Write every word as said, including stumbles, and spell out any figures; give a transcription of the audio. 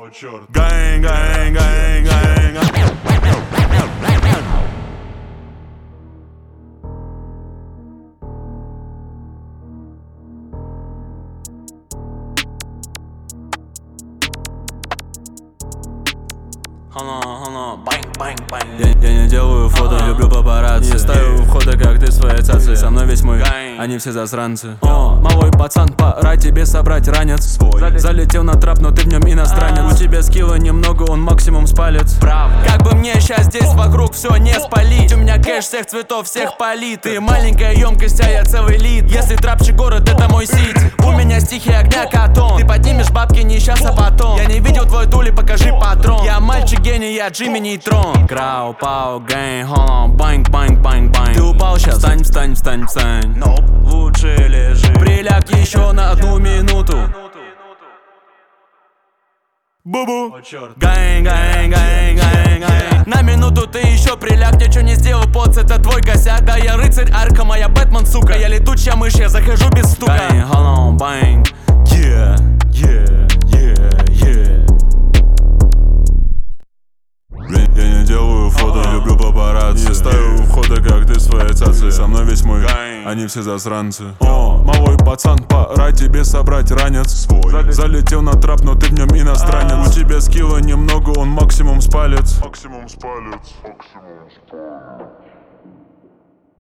О, черт. Гэнг, гэнг, гэнг, гэнг. Хана, хана, бэнг, бэнг, бэнг. Я, я не делаю фото, люблю папарацци. Не ставлю у входа, как ты свои цацы. Со мной весь мой гэнг, они все засранцы. О, малой пацан, пора тебе собрать ранец свой. Залетел на трап, но ты в нем иностранец. У тебя скилла немного, он максимум с палец. Как бы мне сейчас здесь вокруг все не спалить. У меня кэш всех цветов, всех полит. Ты маленькая емкость, а я целый лид. Если трапчик город, это мой сить. У меня стихи огня катон. Ты поднимешь бабки не сейчас, а потом. Я не видел твой тули, покажи патрон. Я мальчик гений, я Джимми Нейтрон. Крау, пау, гэнг, холлом, банг, банг, банг, банг. Ты упал сейчас, встань, встань, встань, встань. Nope. Лучше лежи. Приляг еще на одну минуту. Бубу. Гэнг, гэнг, гэнг, гэнг, гэнг. На минуту ты еще приляг, ничего не сделал, поц, это твой косяк. Да я рыцарь Аркама, я Бэтмен, сука. Я летучая мышь, я захожу без стука. Гэнг, холлом, банг, yeah, yeah, yeah, yeah. Я не делаю фото, люблю папарацци. Не ставлю у входа, как ты свои цацы. Со мной весь мой гэнг, они все засранцы. О, малой пацан, пора тебе собрать ранец свой. Залетел на трап, но ты в нем иностранец. У тебя скилла немного, он максимум с палец. Максимум с палец. Максимум с палец.